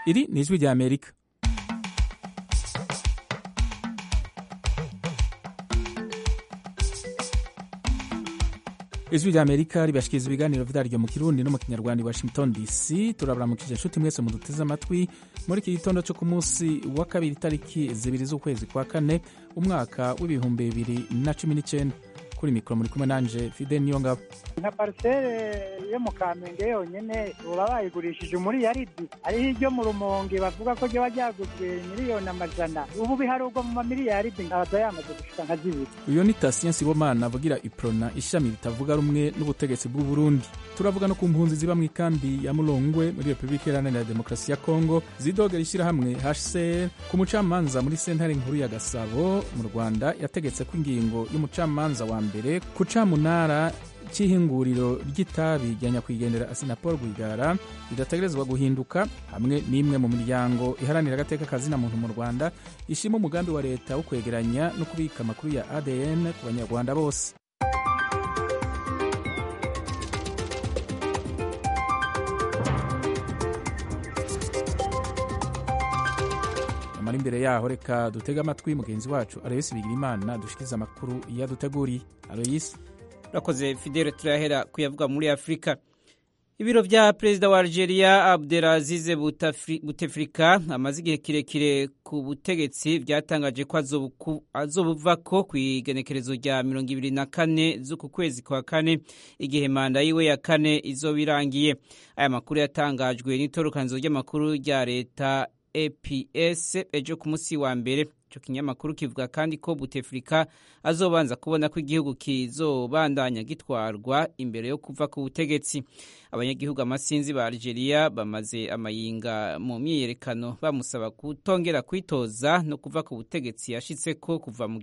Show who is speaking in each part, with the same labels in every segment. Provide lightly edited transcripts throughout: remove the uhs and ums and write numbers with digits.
Speaker 1: iri ni ijwi rya Amerika. Ijwi rya Amerika ribashikiriza ibiganiro vyaryo mu Kirundi no mu Kinyarwanda i Washington DC. Turabaramukije inshuti mwese muduteze amatwi muri iki gitondo cyo ku munsi wa kabiri tariki 2 z'ukwezi kwa kane umwaka w'ibihumbi 2019. Kuri mikoro muri kumwe nanje Fidel Niyongabo.
Speaker 2: Nka parcelle yo mu Kamenge yonyene urabayigurishije muri yaridi ari hiryo mu Rumonge bavuga ko ryo bajyaguzwe miliyoni amajana ubu biharugwa mu mamiliyari abaza yamaze gushika nka zibiri.
Speaker 1: Uyo ni Tatien Sibomana avugira Iprona ishami ritavuga rumwe n'ubutegetsi bw'u Burundi. Turavuga no ku mpunzi ziba mu ikambi ya Mulongwe muri Republika Iharanira Demokarasi ya Kongo zidogera ishyirahamwe HCR ku mucamanza muri sentare nkuru ya Gasabo mu Rwanda yategetse ko ingingo y'umucamanza wa mbere ku camunara c'ihinguriro ry'itabi rya nyakwigendera Assinapol Rwigara ridategerezwa guhinduka, hamwe n'imwe mu miryango iharanira agateka kazina muntu mu Rwanda ishima umugambi wa leta wo kwegeranya no kubika amakuru ya ADN ku banyarwanda bose. Amara imbere yaho reka dutega amatwi mugenzi wacu Aloysi Bigirimana dushikiza amakuru yaduteguriye. Aloysi.
Speaker 3: Rakoze Fidel, turahera kuyavuga muri Afrika. Ibiro vya Perezida wa Algeria Abdelaziz Bouteflika amaze igihe kirekire ku butegetsi vyatangaje ko azobuvako kw'igenekerezo rya 24 z'uku kwezi kwa kane igihe manda yiwe ya kane izobirangiye. Aya makuru yatangajwe n'itorokanizo ry'amakuru rya leta APS ejo ku munsi wa mbere. Ico kinyamakuru kivuga kandi ko Bouteflika azobanza kubona ko igihugu kizobandanya gitwarwa imbere yo kuva ku butegetsi. Abanyagihugu amasinzi ba Algeria bamaze amayinga mu myiyerekano bamusaba kutongera kwitoza no kuva ku butegetsi yashitseko kuva mu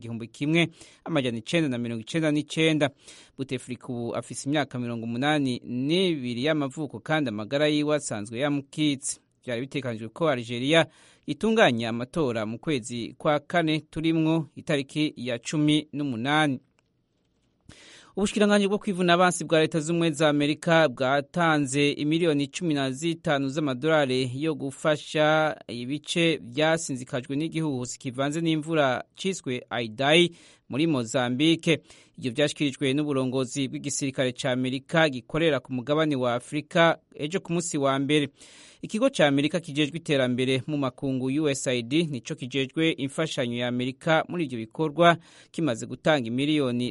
Speaker 3: 1999. Bouteflika ubu afise imyaka 82 y'amavuko kandi amagara yiwe asanzwe yamukitse. Byari bitekanijwe ko Algeria itunganya amatora mu kwezi kwa kane turimwo itariki ya 18. Ubushikiranganji bwo kwivuna abansi bwa leta z'ubumwe za Amerika bwatanze imiliyoni 15 z'amadolari yo gufasha ibice byasinzikajwe n'igihuhusi kivanze n'imvura ciswe Idai muri Mozambique. Ibyo byashikirijwe n'uburongozi bw'igisirikare ca Amerika gikorera ku mugabane wa Afrika ejo ku munsi wa mbere. Ikigo ca Amerika kijejwe iterambere mu makungu USAID nico kijejwe imfashanyo ya Amerika muri ivyo bikorwa kimaze gutanga imiliyoni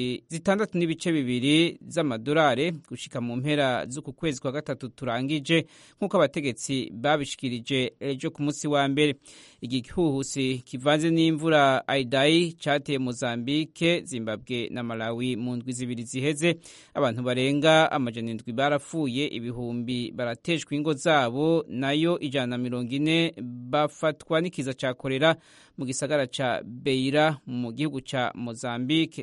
Speaker 3: 6.2 z'amadolari gushika mu mpera z'uku kwezi kwa gatatu turangije, nk'uko abategetsi babishikirije ejo ku munsi wa mbere. Igihuhusi kivanze n'imvura Idai cateye Mozambique, Zimbabwe na Malawi mu ndwi zibiri ziheze. Abantu barenga amajana 7 barapfuye, ibihumbi barateshwa ingo zabo, nayo 140 bafatwa n'ikiza ca kolera mu gisagara ca Beira mu gihugu ca Mozambique.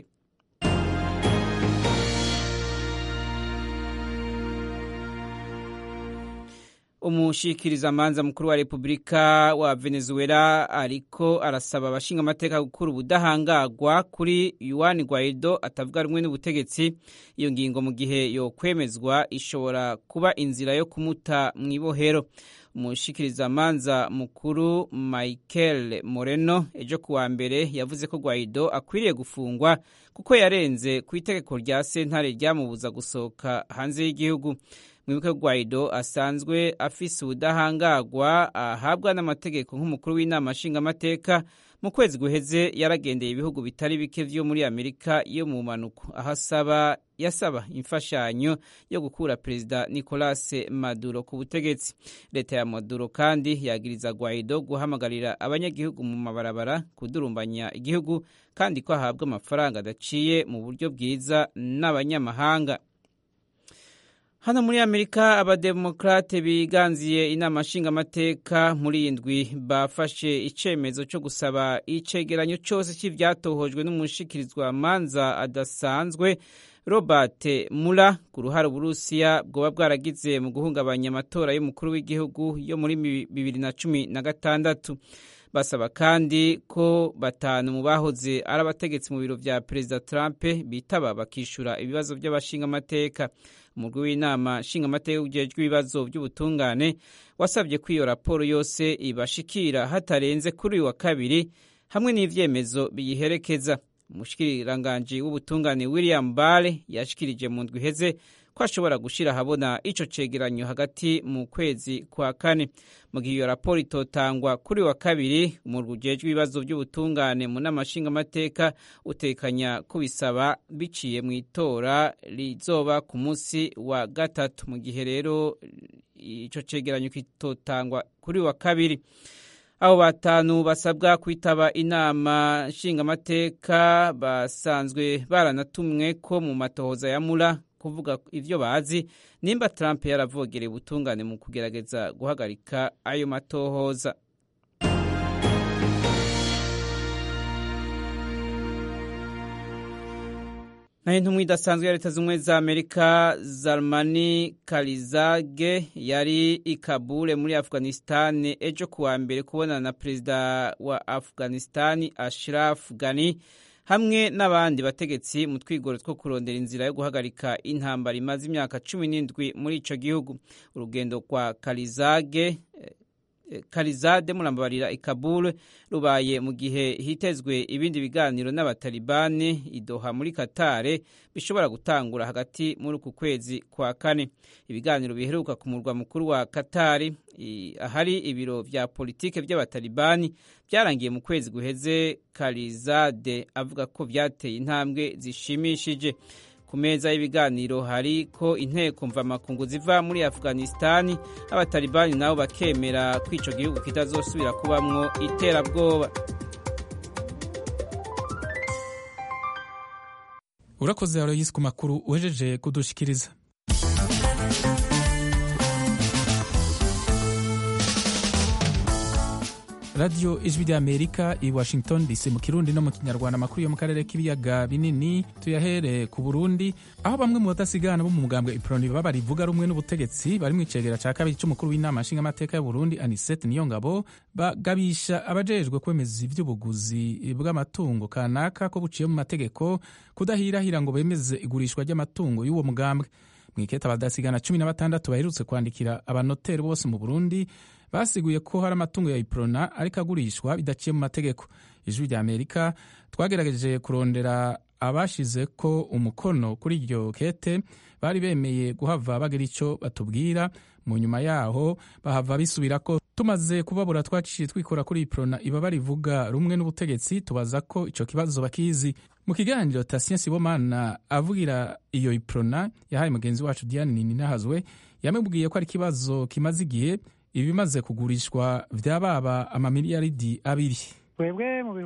Speaker 3: Umushikiriza manza mukuru wa Republika wa Venezuela ariko arasaba abashinga amateka gukura ubudahangagwa kuri Juan Guaido atavuga rumwe n'ubutegetsi. Iyo ngingo mu gihe yo kwemezwa ishobora kuba inzira yo kumuta mwibohero. Umushikiriza manza mukuru Michael Moreno ejo kuwa mbere yavuze ko Guaido akwiriye gufungwa kuko yarenze ku itegeko rya sentare ryamubuza gusohoka hanze y'igihugu. Mwibuke Guaido asanzwe afise ubudahangagwa ahabwa n'amategeko nk'umukuru w'inama nshingamateka. Mu kwezi guheze yaragendeye ibihugu bitari bike vyo muri Amerika yo mu manuko aho yasaba imfashanyo yo gukura Perezida Nicolas Maduro ku butegetsi. Leta ya Maduro kandi yagiriza Guaido guhamagarira abanyagihugu mu mabarabara kudurumbanya igihugu kandi ko ahabwa amafaranga adaciye mu buryo bwiza n'abanyamahanga. Hano muri Amerika abademokrate biganziye inama nshingamateka muri indwi bafashe icemezo cyo gusaba icegeranyo cyose cy'ivyatohojwe n'umushikirizwa manza adasanzwe Robert Mueller ku ruhare Uburusiya bwoba bwaragize mu guhungabanya amatora y'umukuru w'igihugu yo muri 2016. Basaba kandi ko batanu mu bahoze ari abategetsi mu biro vya Perezida Trump bitaba bakishura ibibazo by'abashinga amateka. umugwi w'inama nshingamateka ujejwe ibibazo by'ubutungane wasabye ko iyo raporo yose ibashikira hatarenze kuri uyu wa kabiri hamwe n'ivyemezo biyiherekeza. Umushikiranganji w'ubutungane William Bale yashikirije mu ndwi iheze ko ashobora gushira ahabona ico cegeranyo hagati mu kwezi kwa kane. Mu gihe iyo raporo itotangwa kuri wa kabiri, umurwi ujejwe ibibazo by'ubutungane mu nama nshingamateka utekanya kubisaba biciye mu itora rizoba ku munsi wa gatatu. Mu gihe rero ico cegeranyo kitotangwa kuri wa kabiri, abo batanu basabwa kwitaba inama nshingamateka basanzwe baranatumwe ko mu matohoza ya Mueller kuvuga ivyo bazi nimba Trump yaravogereye ubutungane mu kugerageza guhagarika ayo matohoza. Naho intumwa idasanzwe ya Leta Zunze za Amerika Zalmay Khalilzad yari i Kabul muri Afghanistan ejo kuwa mbere kubonana na perezida wa Afghanistan Ashraf Ghani hamwe n'abandi bategetsi mu twigoro two kurondera inzira yo guhagarika intambara imaze imyaka 17 muri ico gihugu. Urugendo kwa Khalilzad murambabarira i Kabul rubaye mu gihe hitezwe ibindi biganiro n'abatalibani i Doha muri Qatar bishobora gutangura hagati muri uku kwezi kwa kane. Ibiganiro biheruka ku murwa mukuru wa Qatar ahari ibiro vya politike by'abatalibani byarangiye mu kwezi guheze. Khalilzad avuga ko vyateye intambwe zishimishije. Ku meza y'ibiganiro hariko inteko mvamakungu ziva muri Afghanistan, abatalibani nabo bakemera ko ico gihugu kitazosubira kubamwo iterabwoba.
Speaker 1: Urakoze Aloysi ku makuru uhejeje kudushikiriza. Radio Ijwi ry'Amerika i Washington DC mu Kirundi no mu Kinyarwanda. Amakuru yo mu karere k'ibiyaga binini tuyahere ku Burundi, aho bamwe mu badasigana bo mu mugambwe Iproni baba barivuga rumwe n'ubutegetsi bari mu icegera ca kabiri c'umukuru w'inama nshingamateka y'u Burundi Anicet Niyongabo bagabisha abajejwe kwemeza ivy'ubuguzi bw'amatungo kanaka ko buciye mu mategeko kudahirahira ngo bemeze igurishwa ry'amatungo y'uwo mugambwe. Mwiketa abadasigana 16 baherutse kwandikira abanoteri bose mu Burundi basiguye ko hari amatungo ya Iprona ariko agurishwa bidaciye mu mategeko. Ijwi rya Amerika twagerageje kurondera abashize ko umukono kuri iryo kete bari bemeye guhava bagira ico batubwira. Mu nyuma yaho bahava bisubira ko tumaze kubabura twaciye twikora kuri Iprona iba barivuga rumwe n'ubutegetsi tubaza ko ico kibazo bakizi. Mu kiganiro Tatien Sibomana avugira iyo Iprona yahaye mugenzi wacu Diane Ninahazwe yamubwiye ko ari kibazo kimaze igihe ibimaze kugurishwa vyababa amamiliyaridi 2.
Speaker 2: Twebwe mu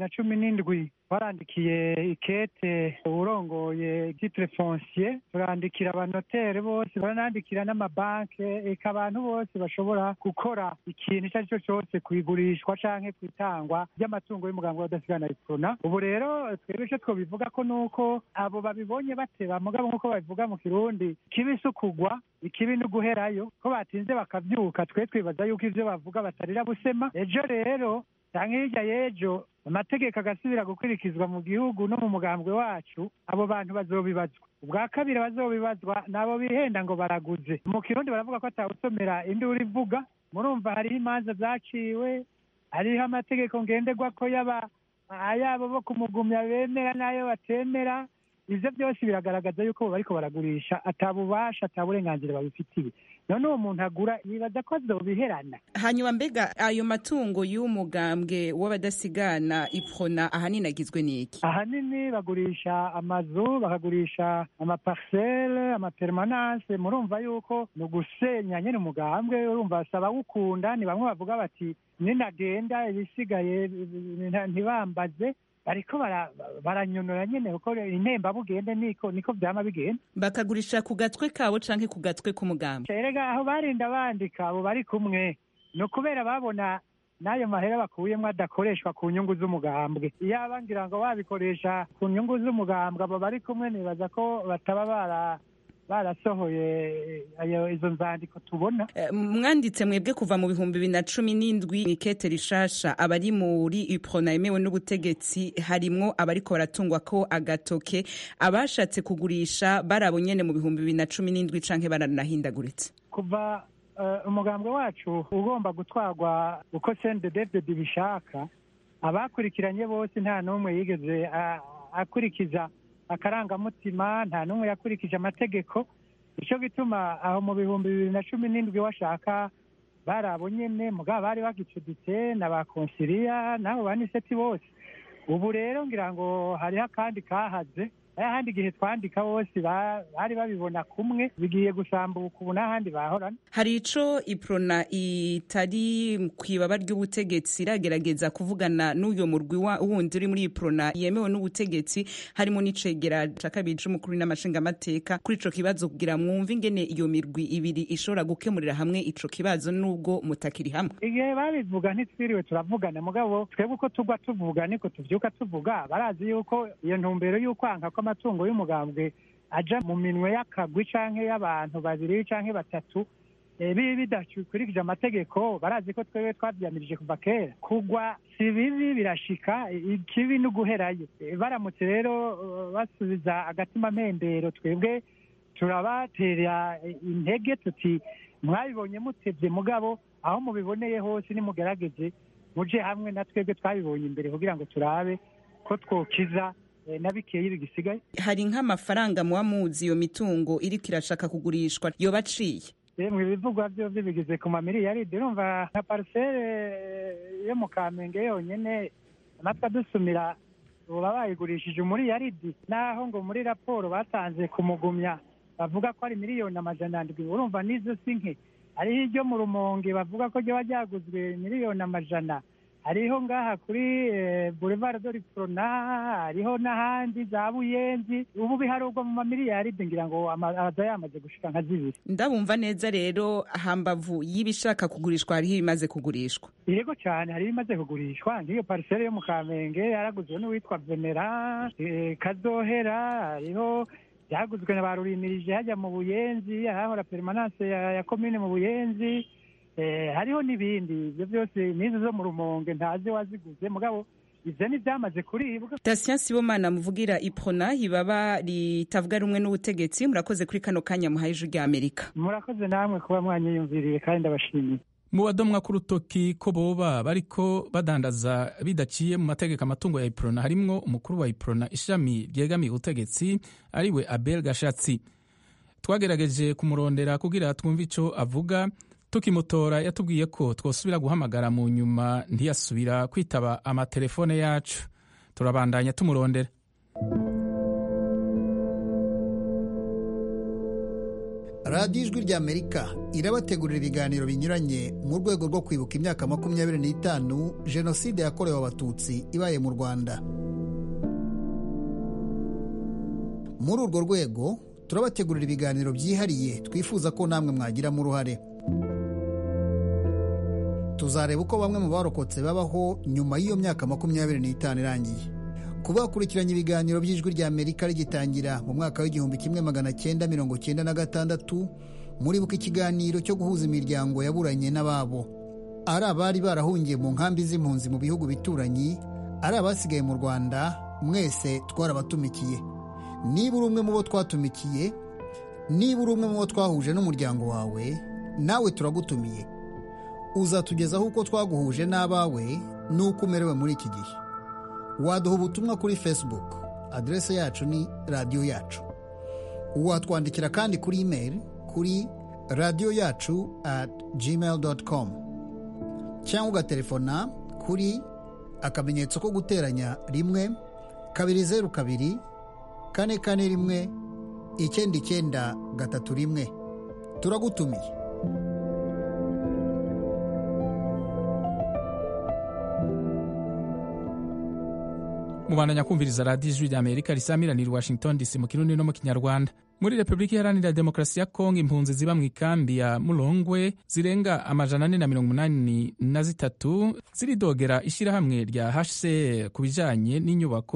Speaker 2: 2017 twarandikiye ikete urongoye titre foncier, turandikira abanotere bose, baranandikira n'amabanke, eka abantu bose bashobora gukora ikintu cyo cyose kwigurishwa canke kwitangwa by'amatungo y'umugambwe w'adasigana Iprona. Ubu rero twebwe cyo twobivuga ko nuko abo babibonye bateba mugabo nkuko babivuga mu Kirundi kibisukugwa ikibi no guherayo ko batinze bakavyuka. Twe twibaza yuko ivyo bavuga batarira busema. Ejo rero canke hirya y'ejo amategeko agasubira gukurikizwa mu gihugu no mu mugambwe wacu, abo bantu bazobibazwa. Ubwa kabiri bazobibazwa nabo bihenda ngo baraguze. Mu Kirundi baravuga ko atawusomera induru ivuga. Murumva hariho imanza zaciwe, hariho amategeko ngenderwa ko ayabo bo kumugumya bemera n'ayo batemera. Ivyo byose biragaragaza yuko bariko baragurisha atabubasha ataburenganzira babifitiye. None uwo muntu agura yibaza ko azobiherana.
Speaker 4: Hanyuma mbega ayo matungo y'umugambwe w'abadasigana Iprona ahanini agizwe n'iki?
Speaker 2: Ahanini bagurisha amazu, bakagurisha amaparcelle, amapermanence. Murumva yuko no gusenya nyene umugambwe, urumva basaba gukunda. Ni bamwe bavuga bati ninagenda ibisigaye ntibambaze, ariko baranyonora nyene uko intemba bugende niko vyama bigenda.
Speaker 4: Bakagurisha ku gatwe kabo canke ku gatwe k'umugambwe?
Speaker 2: Erega aho barinda bandika abo bari kumwe no kubera babona n'ayo mahera bakuyemwo adakoreshwa ku nyungu z'umugambwe. Iyaba ngira ngo babikoresha ku nyungu z'umugambwe abo bari kumwe nibaza ko bataba barasohoye izo nzandiko tubona.
Speaker 4: Mwanditse mwebwe kuva mu 2017 ikete rishasha abari muri iprona yemewe n'ubutegetsi harimwo abariko baratungwa ko agatoke abashatse kugurisha barabo nyene mu 2017 canke baranahindaguritse
Speaker 2: kuva umugambwe wacu ugomba gutwarwa uko CNDD-FDD bishaka. Abakurikiranye bose nta n'umwe yigeze akurikiza akarangamutima, nta n'umwe yakurikije amategeko. Ico gituma aho mu 2017 washaka barabo nyene mugabo bari bagicuditse n'abakonsiliya nabo baniseti bose. Ubu rero ngira ngo hariho kandi kahaze, ahandi gihe twandika bose bari babibona kumwe, bigiye gusambuka ubu n'ahandi bahorana.
Speaker 4: Hari ico iprona itari kwibaba ry'ubutegetsi iragerageza kuvugana n'uyo murwi wundi uri muri iprona yemewe n'ubutegetsi, harimo n'icegera ca kabiri c'umukuru n'amashinga amateka kuri ico kibazo kugira mwumve ingene iyo mirwi ibiri ishobora gukemurira hamwe ico kibazo nubwo mutakiri hamwe.
Speaker 2: Igihe babivuga ntitwiriwe turavugana, mugabo twebwe uko tugwa tuvuga niko tuvyuka tuvuga. Barazi yuko iyo ntumbero y'ukwanka ko amatungo y'umugambwe aja mu minwe y'akagwi canke y'abantu babiri canke batatu bidakurikije amategeko, barazi ko twebwe twavyamirije kuva kera. Kugwa si bibi, birashika, ikibi n'uguherayo. Baramutse rero basubiza agatima mpembero, twebwe turabatera intege tuti mwabibonye mutevye, mugabo aho mubiboneye hose nimugerageze muje hamwe na twebwe twabibonye imbere kugira ngo turabe ko twokiza nabikeye bigisigaye.
Speaker 4: Hari nk'amafaranga muba muzi iyo mitungo iriko irashaka kugurishwa yoba aciye?
Speaker 2: Mu bivugwa byo bigeze ku mamiliyaridi. Urumva nka parcelle yo mu Kamenge yonyene natwe dusumira uba bayigurishije umuriyaridi, naho ngo muri raporo batanze kumugumya bavuga ko ari miliyoni 700. Urumva nizo sinke. Hariho iryo mu Rumonge bavuga ko ryo ryaguzwe miliyoni 100. Hariho ngaha kuri Boulevard de l'Iprona, hariho n'ahandi za Buyenzi. Ubu biharugwa mu mamiliyaridi, ngira ngo aza yamaze gushika nka 2.
Speaker 4: Ndabumva neza rero, hambavu y'ibishaka kugurishwa hariho ibimaze kugurishwa?
Speaker 2: Yego cyane, hariho ibimaze kugurishwa. Ngiyo parcelle yo mu Kamenge yaraguzwe n'uwitwa Venera Kazohera, hariho yaguzwe na barurimirije hajya mu Buyenzi, ahahora permanence ya commune mu Buyenzi. Hariho n'ibindi, ibyo byose nizo zo mu Rumonge ntazi waziguze, mugabo ivyo ni vyamaze kuribwa.
Speaker 4: Dasien Sibomana muvugira iprona ibaba ritavuga rumwe n'ubutegetsi, murakoze kuri kano kanya muhaye ijwi rya Amerika.
Speaker 2: Murakoze namwe kuba mwanyiyumviriye kandi ndabashimiye.
Speaker 1: Mu badomwa ku rutoki ko boba bariko badandaza bidaciye mu mategeko amatungo ya iprona harimwo umukuru wa iprona ishami ryegamiye ubutegetsi ariwe Abel Gashatsi. Twagerageje kumurondera kugira twumve ico avuga. Tukimutora yatubwiye ko twosubira guhamagara mu nyuma, ntiyasubira kwitaba amatelefone yacu. Turabandanya tumurondera.
Speaker 5: Radio Ijwi rya Amerika irabategurira ibiganiro binyuranye mu rwego rwo kwibuka imyaka 25 Jenoside yakorewe Abatutsi ibaye mu Rwanda. Muri urwo rwego turabategurira ibiganiro byihariye twifuza ko namwe mwagiramo uruhare. Tuzareba uko bamwe mu barokotse babaho nyuma y'iyo myaka 25 irangiye. Kuba bakurikiranye ibiganiro by'Ijwi rya Amerika rigitangira mu mwaka w'1996, muribuka ikiganiro cyo guhuza imiryango yaburanye n'ababo, ari abari barahungiye mu nkambi z'impunzi mu bihugu bituranyi, ari abasigaye mu Rwanda, mwese twarabatumikiye. Niba uri umwe mu bo twatumikiye, niba uri umwe mu bo twahuje n'umuryango wawe, nawe turagutumiye. Uzatugezaho uko twaguhuje n'abawe n'uko umerewe muri iki gihe. Waduha ubutumwa kuri Facebook, adrese yacu ni Radio Yacu. Watwandikira kandi kuri email kuri radioyacu@gmail.com, cyangwa ugaterefona kuri akamenyetso ko guteranya 1-202 441 9931. Turagutumiye.
Speaker 1: Mubandanya kumviriza Radio Ijwi rya Amerika risamiranira Washington DC mu Kirundi no mu Kinyarwanda. Muri Republika Iharanira Demokarasi ya Kongo, impunzi ziba mu ikambi ya Mulongwe zirenga 483 ziridogera ishirahamwe rya HCR ku bijanye n'inyubako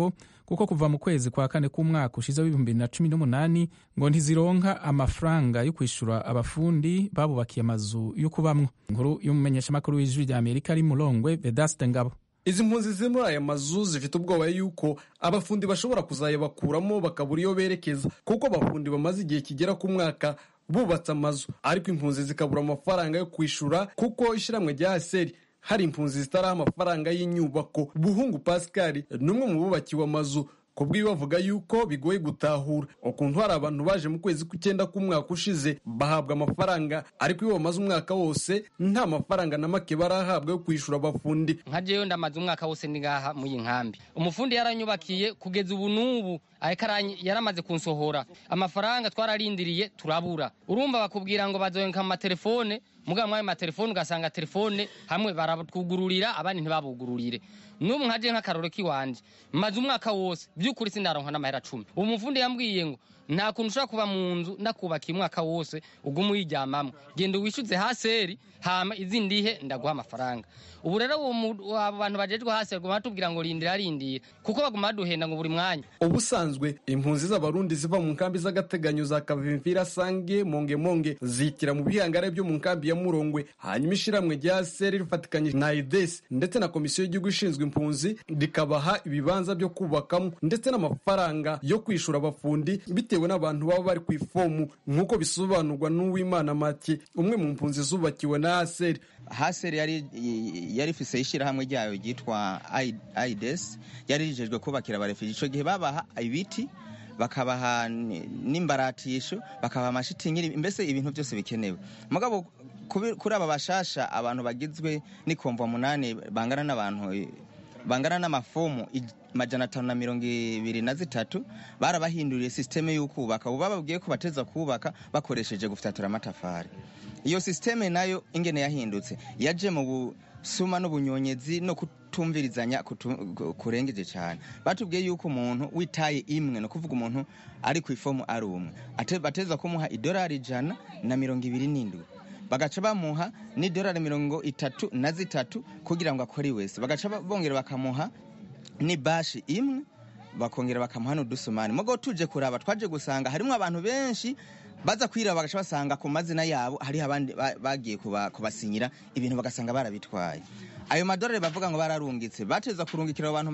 Speaker 1: kuko kuva mu kwezi kwa kane k'umwaka ushize w'2018 ngo ntizironka amafaranga yo kwishura abafundi babubakiye amazu yo kubamwo. Inkuru y'umumenyeshamakuru w'ijwi rya Amerika ari Mulongwe, Vedaste Ngabo.
Speaker 6: Izi mpunzi ziri muri aya mazu zifite ubwoba yuko abafundi bashobora kuzayabakuramo bakabura iyo berekeza, kuko abafundi bamaze igihe kigera ku mwaka bubatse amazu, ariko impunzi zikabura amafaranga yo kwishura kuko ishiramwe rya Haseri hari impunzi zitaraha amafaranga y'inyubako. Buhungu Pascal n'umwe mu bubakiwe amazu kubwiwe bavuga yuko bigoye gutahura ukuntu hari abantu baje mu kwezi kw'icyenda k'umwaka ushize bahabwa amafaranga, ariko iyo bamaze umwaka wose nta mafaranga na make barahabwa yo kwishura abafundi.
Speaker 7: Nka jewe ndamaze umwaka wose ndi ngaha mu y'inkambi, umufundi yaranyubakiye kugeza ubu n'ubu yaramaze kunsohora amafaranga twararindiriye turabura. Urumva bakubwira ngo bazoyenka mu matelefone, muga mwaye matelefone ugasanga telefone hamwe baratwugururira abandi ntibabugururire. N'ubu nkaje nk'akaroro kiwanje maze umwaka wose by'ukuri sindaronka n'amahera 10. Uwo mufundi yambwiye ngo nta kuntu ushaka kuba mu nzu ndakubaka umwaka wose ugumu yiryamamwe, genda wishuze Haseri hama izindihe ndaguha amafaranga. Ubu rero abantu bajejwe Haseri ngo batubwira ngo rindira kuko baguma duhenda ngo buri mwanya.
Speaker 6: Ubusanzwe impunzi z'abarundi ziva mu nkambi z'agateganyo za Kavimvira, Sange, Monge zikira mu bihangare byo mu nkambi ya Murongwe, hanyuma ishiramwe rya Haseri rifatikanye na IDES ndetse na komisiyo y'igihugu ishinzwe impunzi rikabaha ibibanza byo kubakamo ndetse n'amafaranga yo kwishura abafundi bitewe n'abantu baba bari ku ifomu, nk'uko bisobanurwa n'Uwimana Mathieu, umwe mu mpunzi zubakiwe na Haseri.
Speaker 8: Haseri yari ifise ishirahamwe ryayo ryitwa IDES, yari rijejwe kubakira abarefugee. Ico gihe babaha ibiti, bakabaha n'imbaratisho, bakabaha amashitingi, mbese ibintu byose bikenewe. Mugabo kuri aba bashasha abantu bagizwe n'ikomva 8 bangana n'abantu bangana n'amafomu 523 barabahinduriye systeme y'ukubaka. Ubu bababwiye ko bateza kubaka bakoresheje gufyatura amatafari. Iyo systeme nayo ingene yahindutse yaje mu busuma n'ubunyonyezi no kutumvirizanya kurengeje cyane. Batubwiye yuko umuntu witaye imwe, no kuvuga umuntu ari ku ifomu ari umwe, bateza kumuha $127 bagaca bamuha $33 kugira ngo akore wese. Bagaca bongera bakamuha ni bashi imwe, bakongera bakamuha n'udusumani. Mugo tuje kuraba twaje gusanga harimo abantu benshi baza kwiraba, bagaca basanga ku mazina yabo hari abandi bagiye kubasinyira ibintu bagasanga barabitwaye. Ayo madolari bavuga ngo bararungitse, bateza kurungikira abantu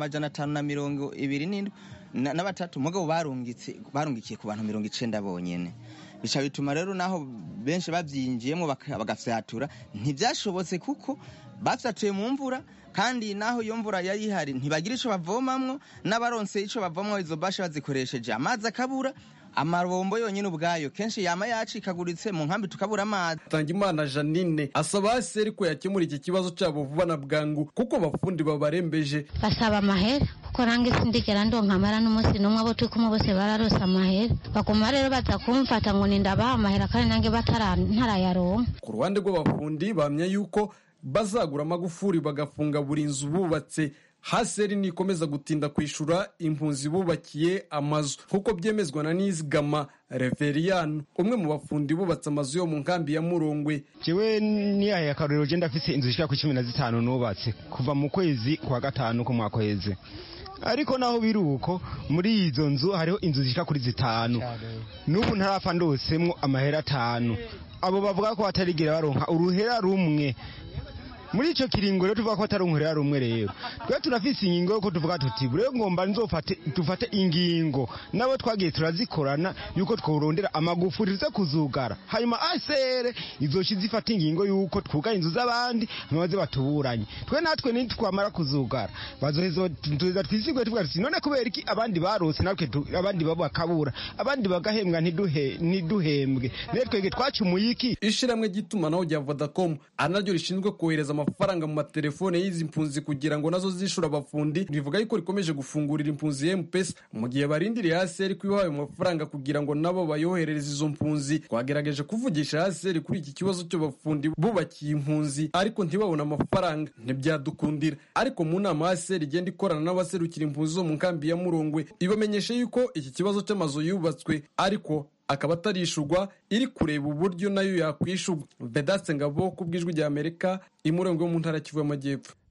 Speaker 8: 527 n'abatatu, mugabo barungikiye ku bantu 90 bonyene. Bica bituma rero naho benshi bavyinjiyemo bagafyatura ntibyashobotse kuko bafyatuye mu mvura, kandi naho iyo mvura yari ihari ntibagira ico bavomamwo, n'abaronse ico bavomamwo izo bashi bazikoresheje amazi akabura. Amarombo yonyine ubwayo kenshi yama yacikaguritse mu nkambi tukabura amazi.
Speaker 6: Tangimana Janine asaba Haseri ko yakemura iki kibazo cyabo vuba na bwangu kuko abafundi babarembeje.
Speaker 9: Basaba amahera kuko nange sindigera ndonka amara n'umunsi n'umwe, abo turi kumwe bose bararose amahera. Baguma rero baza kumfata ngo nindabaha amahera kandi nange ntarayaronka.
Speaker 6: Ku ruhande rw'abafundi bamya yuko bazagura amagufuri bagafunga buri nzu bubatse. Haseri nikomeza gutinda kwishura impunzi bubakiye amazu kuko byemezwa na Nizigama Reveriano, umwe mu bafundi bubatse amazu yo mu nkambi ya Murongwe.
Speaker 10: Jewe niyahe akarero je ndafise inzu ishika ku 15 nubatse kuva mu kwezi kwa gatanu ko mwakweze, ariko naho biruko muri izo nzu hariho inzu zishika kuri 5 n'ubu ntarafa ndosemwo amahera 5. Abo bavuga ko batarigera baronka uruhera rumwe. Muri ico kiringo rero tuvuga ko atarunkura rumwe rero twe turafise ingingo ko tuvuga tuti bure ngomba dufate ingingo nabo twagiye turazikorana yuko tworondera amagufuri zo kuzugara, hanyuma asere izoshi zifata ingingo yuko twuga inzu z'abandi amaze batuburanye. Twe natwe ni twamara kuzugara bazohezo tuza twisigwe tuvuga tuti none kubera iki abandi barose natwe abandi babo bakabura, abandi bagahembwa ntiduhembwe, netwege twacumuye iki.
Speaker 6: Ishiramwe gitumanaho rya Vodacom anaryo rishinzwe kohereza amafaranga mu matelefone y'izi mpunzi kugira ngo nazo zishura abafundi, rivuga yuko rikomeje gufungurira impunzi M-Pesa mu gihe barindiriye Haseri kwihaye amafaranga kugira ngo nabo bayoherereze izo mpunzi. Twagerageje kuvugisha Haseri kuri iki kibazo cyo bafundi bubakiye impunzi ariko ntibabona amafaranga, ntibyadukundira. Ariko mu nama Haseri igenda ikorana n'abaserukira impunzi zo mu nkambi ya Murongwe ibamenyesha yuko iki kibazo cy'amazu yubatswe ariko akaba atarishurwa, iri kureba uburyo nayo yakwishurwa. Vedaste Ngabo ku bw'ijwi rya Amerika, Imurongwe mu ntara Kivu y'Amajyepfo.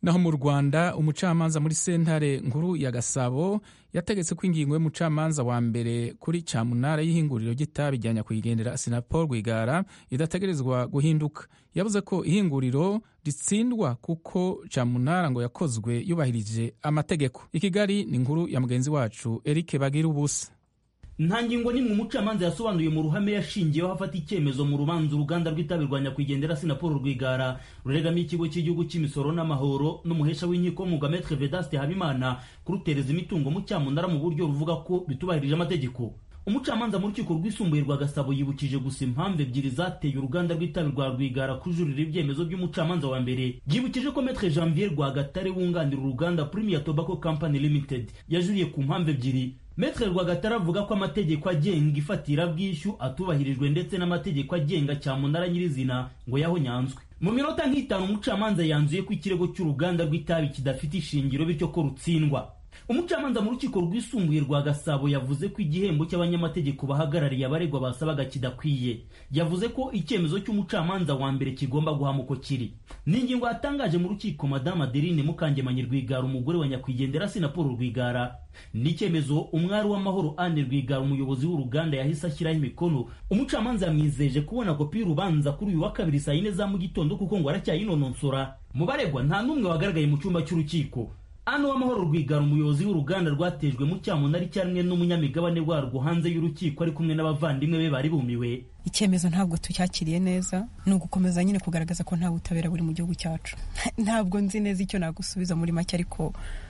Speaker 1: naho mu Rwanda umucamanza muri sentare nkuru ya Gasabo yategetse ko ingingo y'umucamanza wa mbere kuri Cyamunara y'ihinguriro ry'itabi rya nyakwigendera Assinapol Rwigara idategerezwa guhinduka. Yavuze ko ihinguriro ritsindwa kuko Cyamunara ngo yakozwe yubahirije amategeko. I Kigali ni inkuru ya mugenzi wacu Eric Bagirubusa.
Speaker 11: Nta ngingo nimwe umucamanza yasobanuye mu ruhame yashingiyeho afata icyemezo mu rubanza uruganda rw'itabi rwa nyakwigendera Assinapol Rwigara ruregamo ikigo cy'igihugu cy'imisoro n'amahoro n'umuhesha w'inkiko mu Maître Vedaste Habimana kurutereza imitungo mu Cyamunara mu buryo ruvuga ko bitubahirije amategeko. Umucamanza mu rukiko rwisumbuye rwa Gasabo yibukije gusa impamvu ebyiri zateye uruganda rw'itabi rwa Rwigara kujurira ibyemezo by'umucamanza wa mbere. Yibukije ko Maître Janvier Rwagatare wunganira uruganda Premier Tobacco Company Limited yajuriye ku mpamvu ebyiri. Maître Rwagatare avuga ko amategeko agenga ifatira bwishyu atubahirijwe ndetse n'amategeko agenga Cyamunara nyirizina ngo yahonyanzwe. Mu minota nk'itanu umucamanza yanzuye ko ikirego cy'uruganda rw'itabi kidafite ishingiro bityo ko rutsindwa. Umucamanza mu rukiko rwisumbuye rwa Gasabo yavuze ko igihembo cy'abanyamategeko bahagarariye abaregwa basabaga kidakwiye. Yavuze ko icyemezo cy'umucamanza wa mbere kigomba guhamuko kiri. Ni ingingo yatangaje mu rukiko Madame Adeline Mukangemanyi Rwigara umugore wa nyakwigendera Assinapol Rwigara. Ni icyemezo umwari w'amahoro Anne Rwigara umuyobozi w'uruganda yahise ashyiraho imikono. Umucamanza yamwizeje kubona kopi y'urubanza kuri uyu wa kabiri saa 4 za mu gitondo kuko ngo aracyayinononsora. Mu baregwa nta n'umwe wagaragaye mu cyumba cy'urukiko. Anne w'amahoro Rwigara umuyobozi w'uruganda rwatejwe mu Cyamunara cyarmwe n'umunyamigabane warwo hanze y'urukiko ari kumwe n'abavandimwe be bari bumiwe.
Speaker 12: Icyemezo ntabwo tucyakiriye neza, ni ugukomeza nyine kugaragaza ko nta butabera buri mu gihugu cyacu. Ntabwo nzi neza icyo nagusubiza muri make, ariko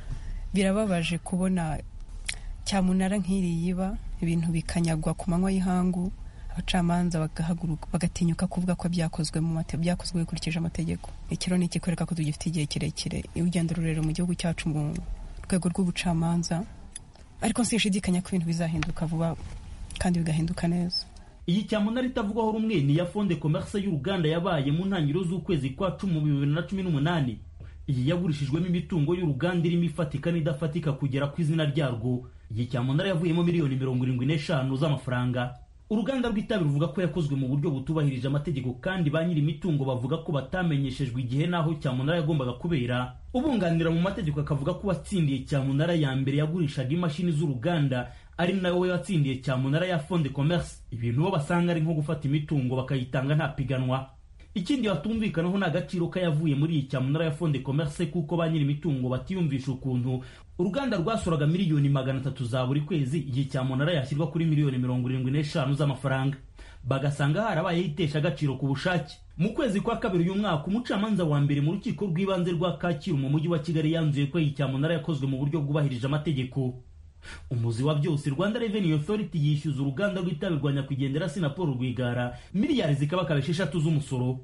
Speaker 12: birababaje kubona Cyamunara nk'iri yiba ibintu bikanyagwa ku manywa y'ihangu, abacamanza bagahaguruka bagatinyuka kuvuga ko byakozwe byakozwe bikurikije amategeko. Ikiro ni ikikwereka ko tugifite igihe kirekire urugendo rurerure mu gihugu cyacu mu rwego rw'ubucamanza, ariko sinshidikanya ko ibintu bizahinduka vuba kandi bigahinduka neza.
Speaker 11: Iyi Cyamunara itavugwaho rumwe ni ya Fonds de Commerce y'uruganda yabaye mu ntangiriro z'ukwezi kwa 10 mu 2018. Iyi yagurishijwemo imitungo y'uruganda irimo ifatika n'idafatika kugera ku izina ryarwo. Iyi Cyamunara yavuyemo miliyoni 75 z'amafaranga. Uruganda rw'itabi ruvuga ko yakozwe mu buryo butubahirije amategeko kandi ba nyiri imitungo bavuga ko batamenyeshejwe igihe naho Cyamunara yagombaga kubera. Ubunganira mu mategeko akavuga ko watsindiye Cyamunara ya mbere yagurishaga imashini z'uruganda ari nawe watsindiye Cyamunara ya Fonds de Commerce. Ibintu bo basanga ari nko gufata imitungo bakayitanga nta piganwa. Ikindi batumvikanaho ni agaciro kayavuye muri iyi Cyamunara ya Fonds de Commerce kuko ba nyiri imitungo batiyumvisha ukuntu uruganda rwasoraga miliyoni 300 za buri kwezi, iyi Cyamunara yashyirwa kuri miliyoni 75 z'amafaranga. Bagasanga harabayeho itesha agaciro ku bushake. Mu kwezi kwa kabiri uyu mwaka umucamanza wa mbere mu rukiko rw'ibanze rwa Kacyiru mu mujyi wa Kigali yanzuye ko iyi Cyamunara yakozwe mu buryo bwubahirije amategeko. Umuzi wa byose Rwanda Revenue Authority yishyuza uruganda rw'itabi rwa nyakwigendera Assinapol Rwigara miliyari zikabakaba 6 z'umusoro.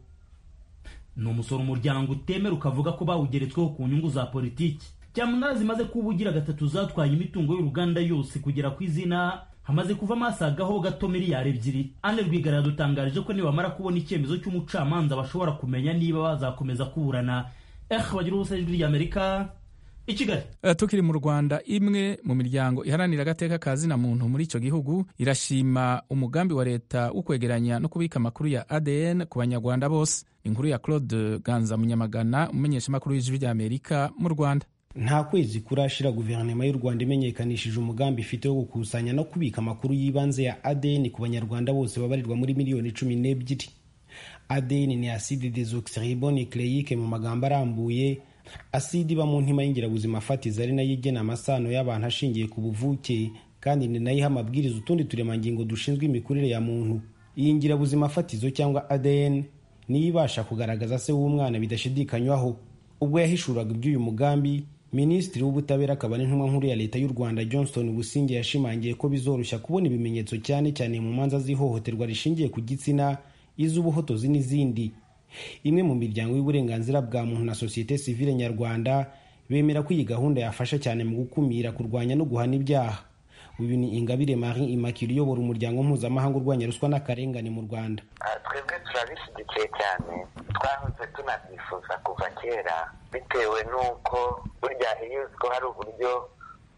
Speaker 11: Ni umusoro umuryango utemera ukavuga ko bawugeretsweho ku nyungu za politiki. Cyamunara zimaze kubugira gatatu zatwaye imitungo y'uruganda yose kugera ku izina hamaze kuva masagaho gato miliyari 2. Anne Rwigara yadutangarije ko nibamara kubona icyemezo cy'umucamanza bashobora kumenya niba bazakomeza kuburana. Bagira ubusajwi ry'Amerika i Kigali.
Speaker 1: Tukiri mu Rwanda, imwe mu miryango iharanira agateka ka zina muntu muri icyo gihugu irashima umugambi wa leta wo kwegeranya no kubika amakuru ya ADN ku banyarwanda bose. Inkuru ya Claude Ganza Munyamagana, umumenyeshamakuru w'Ijwi ry'Amerika mu Rwanda.
Speaker 13: Nta kwezi kurashira guverinoma y'u Rwanda imenyekanishije umugambi ifite wo gukusanya no kubika amakuru y'ibanze ya ADN ku banyarwanda bose babarirwa muri miliyoni 12. ADN ni acide desoxyribonucleique mu magambo arambuye, asidi iba mu ntima y'ingirabuzima fatizo ari nayo igena amasano y'abantu ashingiye ku buvuke kandi ni nayo iha amabwiriza utundi turemangingo dushinzwe imikurire ya muntu. Iyi ngirabuzima fatizo cyangwa ADN niyo ibasha kugaragaza se w'umwana bidashidikanywaho. Ubwo yahishuraga iby'uyu mugambi, Minisitiri w'Ubutabera akaba n'intumwa nkuru ya Leta y'u Rwanda Johnston Busingye yashimangiye ko bizoroshya kubona ibimenyetso cyane cyane mu manza z'ihohoterwa rishingiye ku gitsina, iz'ubuhotozi n'izindi. Imwe mu miryango y'uburenganzira bwa muntu na societe civile nyarwanda bemera ko iyi gahunda yafasha cyane mu gukumira, kurwanya no guhana ibyaha. Uyu ni Ingabire Marie Immaculée uyobora umuryango mpuzamahanga urwanya ruswa n'akarengane mu Rwanda.
Speaker 14: Twebwe turabishyigikiye cyane, twahoze tunabyifuza kuva kera, bitewe n'uko burya iyo uziko hari uburyo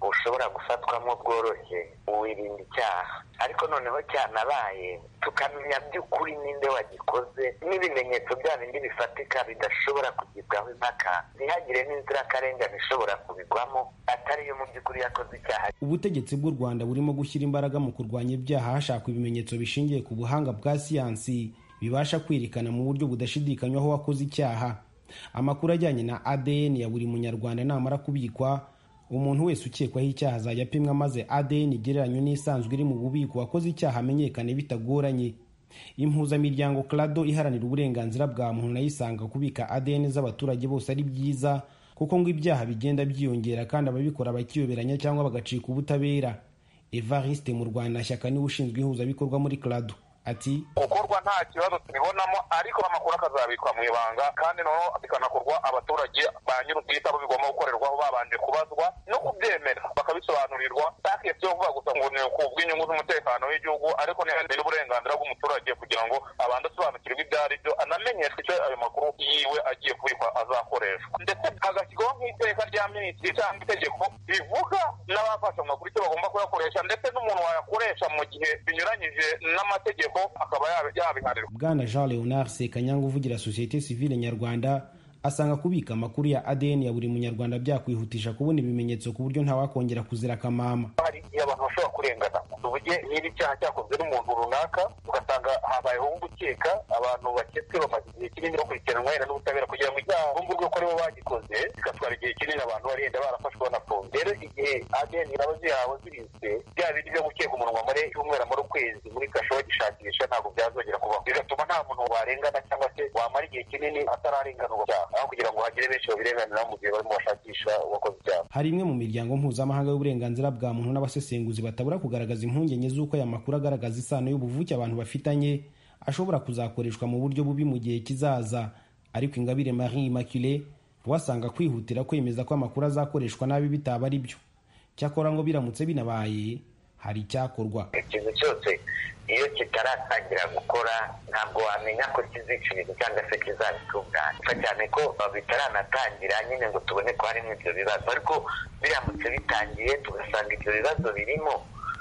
Speaker 14: ushobora gufatwamo bworoshye uwirinda icyaha, ariko noneho cyanabaye tukamenya by'ukuri ninde wagikoze n'ibimenyetso bya bindi bifatika bidashobora kugibwaho impaka, ntihagire n'inzirakarengane ishobora kubigwamo atari yo mu by'ukuri yakoze icyaha.
Speaker 13: Ubutegetsi bw'u Rwanda burimo gushyira imbaraga mu kurwanya ibyaha hashakwa ibimenyetso bishingiye ku buhanga bwa siyansi bibasha kwerekana mu buryo budashidikanywaho wakoze icyaha. Amakuru ajyanye na ADN ya buri munyarwanda namara kubikwa, umuntu wese ukekwaho icyaha azajya apimwa maze ADN igereranywe n'isanzwe iri mu bubiko wakoze icyaha amenyekane bitagoranye. Impuzamiryango CLADO iharanira uburenganzira bwa muntu nayo isanga kubika ADN z'abaturage bose ari byiza kuko ngo ibyaha bigenda byiyongera kandi ababikora bakiyoberanya cyangwa bagacika ubutabera. Evariste mu Rwanda Shyaka niwe ushinzwe ihuzabikorwa muri CLADO ati
Speaker 15: gukorwa nta kibazo tubibonamo, ariko amakuru akazabikwa mu ibanga kandi noneho bikanakorwa abaturage ba nyir'ubwite abo bigomba gukorerwaho babanje kubazwa no kubyemera bakabisobanurirwa, ntakiye byo kuvuga gusa ngo ni kubw'inyungu z'umutekano w'igihugu, ariko ni uburenganzira bw'umuturage kugira ngo abanze asobanukirwe ibyo ari byo, anamenyeshwe icyo ayo makuru yiwe agiye kubikwa azakoreshwa, ndetse hagashyirwaho nk'iteka rya minisitiri cyangwa itegeko rivuga n'abafashe amakuru icyo bagomba kuyakoresha, ndetse n'umuntu wayakoresha mu gihe binyuranyije n'amategeko akaba yabiharirwa.
Speaker 13: Bwana Jean Leonard Sekanyanga uvugira Societe Civile Nyarwanda asanga kubika amakuru ya ADN ya buri munyarwanda byakwihutisha kubona ibimenyetso ku buryo ntawakongera kuzira akamama.
Speaker 15: Hari igihe abantu bashobora kurengana, tuvuge niba icyaha cyakozwe n'umuntu runaka ugasanga habayeho gukeka, abantu baketswe bamaze igihe kinini bakurikiranwa wenda n'ubutabera kugira ngo icyaha bumvurwe ko aribo bagikoze, bigatwara igihe kinini abantu barenda barafashwe banafunze. Rero igihe ADN iraba zihawe zirinzwe, bya bindi byo gukeka umuntu wamare cyumweru amara ukwezi muri kasho bagishakisha ntabwo byazongera kubaho, bigatuma nta muntu warengana cyangwa se wamara igihe kinini atararenganurwa cyaha, aho kugira ngo hagire benshi babirenganira mu gihe barimo bashakisha uwakoze icyaha.
Speaker 13: Hari imwe mu miryango mpuzamahanga y'uburenganzira bwa muntu n'abasesenguzi batabura kugaragaza impungenge z'uko aya makuru agaragaza isano y'ubuvuke abantu bafitanye ashobora kuzakoreshwa mu buryo bubi mu gihe kizaza. Ariko Ingabire Marie Immaculée wasanga kwihutira kwemeza ko amakuru azakoreshwa nabi bitaba ari byo. Cyakora ngo biramutse binabaye hari icyakorwa.
Speaker 14: Ikintu cyose iyo kitaratangira gukora ntabwo wamenya ko kizica ibintu cyangwa se kizabitunganya, cyane ko bitaranatangira nyine ngo tubone ko harimo ibyo bibazo, ariko biramutse bitangiye tugasanga ibyo bibazo birimo,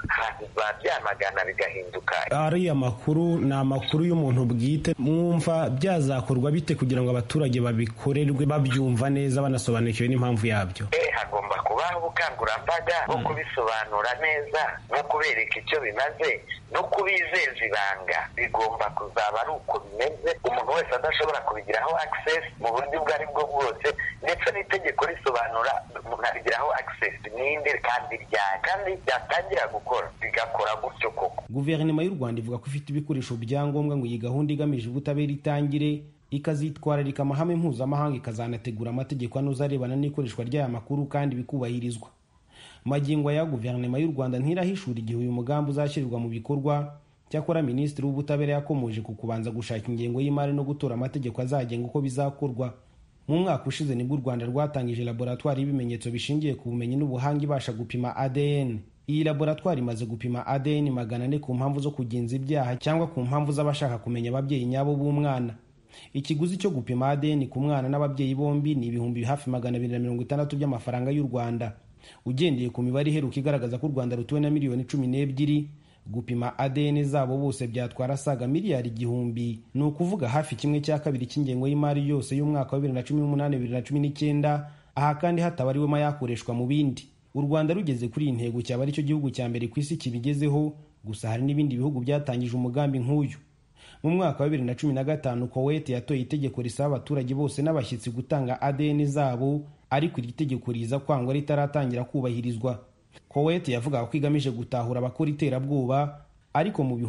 Speaker 14: byamagana bigahinduka.
Speaker 13: Ariya makuru ni amakuru y'umuntu bwite, mwumva byazakorwa bite kugira ngo abaturage babikorerwe babyumva neza banasobanukiwe n'impamvu yabyo?
Speaker 14: Hagomba kubaho ubukangurambaga bwo kubisobanura neza no kubereka icyo bimaze no kubizeza ibanga. Bigomba kuzaba ari uko bimeze, umuntu wese adashobora kubigiraho access mu buryo ubwo ari bwo bwose, ndetse n'itegeko risobanura umuntu abigiraho access ninde kandi ryari, kandi byatangira gukora bigakora gutyo koko.
Speaker 13: Guverinoma y'u Rwanda ivuga ko ifite ibikoresho byangombwa ngo iyi gahunda igamije ubutabera itangire, ikazitwararika amahame mpuzamahanga, ikazanategura amategeko anoza arebana n'ikoreshwa ry'aya makuru kandi bikubahirizwa. Magingo ya guverinoma y'u Rwanda ntirahishura igihe uyu mugambi uzashyirwa mu bikorwa. Cyakora Minisitiri w'Ubutabera yakomoje ku kubanza gushaka ingengo y'imari no gutora amategeko azagenga uko bizakorwa. Mu mwaka ushize nibwo u Rwanda rwatangije laboratwari y'ibimenyetso bishingiye ku bumenyi n'ubuhanga ibasha gupima ADN. Iyi laboratwari imaze gupima ADN 400 ku mpamvu zo kugenza ibyaha cyangwa ku mpamvu z'abashaka kumenya ababyeyi nyabo b'umwana. Ikiguzi cyo gupima ADN ku mwana n'ababyeyi bombi ni ibihumbi hafi 260 by'amafaranga y'u Rwanda. Ugendeye ku mibare iheruka igaragaza ko u Rwanda rutuwe na miliyoni 12, gupima ADN zabo bose byatwara saga miliyari 100, ni ukuvuga hafi 1/2 cy'ingengo y'imari yose y'umwaka wa 2018-2019, aha kandi hatabariwemo yakoreshwa mu bindi. U Rwanda rugeze kuri iyi ntego cyaba ari cyo gihugu cya mbere ku isi kibigezeho, gusa hari n'ibindi bihugu byatangije umugambi nk'uyu. Mu mwaka wa 2015 Kuwait yatoye itegeko risaba abaturage bose n'abashyitsi gutanga ADN zabo, ariko iri tegeko riza kwangwa ritaratangira kubahirizwa. Kuwait yavuga ko igamije gutahura abakora iterabwoba, ariko mu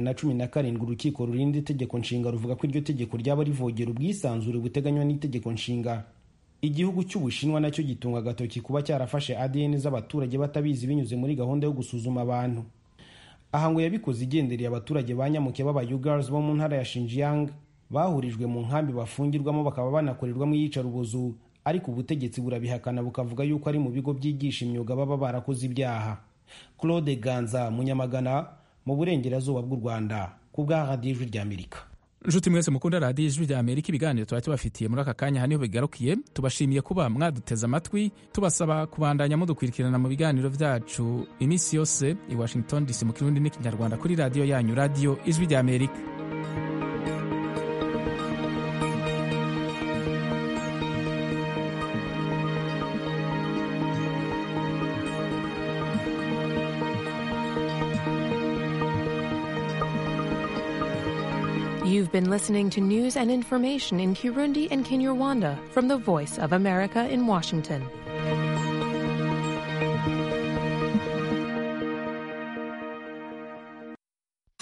Speaker 13: 2017 urukiko rurinda itegeko nshinga ruvuga ko iryo tegeko ryaba rivogera ubwisanzure buteganywa n'itegeko nshinga. Igihugu cy'Ubushinwa nacyo gitunga agatoki kuba cyarafashe ADN z'abaturage batabizi binyuze muri gahunda yo gusuzuma abantu. Aha ngo yabikoze igendereye abaturage ba Nyamuke b'Abayugars bo mu ntara ya Xinjiang bahurijwe mu nkambi bafungirwamo bakaba banakorerwamo iyicarubozo, ariko ubutegetsi burabihakana bukavuga yuko ari mu bigo byigisha imyuga baba barakoze ibyaha. Claude Ganza, Munyamagana, mu burengerazuba bw'u Rwanda, ku bwa Radio Ijwi ry'Amerika.
Speaker 1: nshuti mwese mukunda radiyo ijwi rya amerika ibiganiro tuba tubafitiye muri aka kanya haniho bigarukiye tubashimiye kuba mwaduteze amatwi tubasaba kubandanya mudukurikirana mu biganiro byacu iminsi yose i washington dc mu kirundi n'ikinyarwanda kuri radiyo yanyu radiyo ijwi rya amerika.
Speaker 16: You've been listening to news and information in Kirundi and Kinyarwanda from the Voice of America in Washington.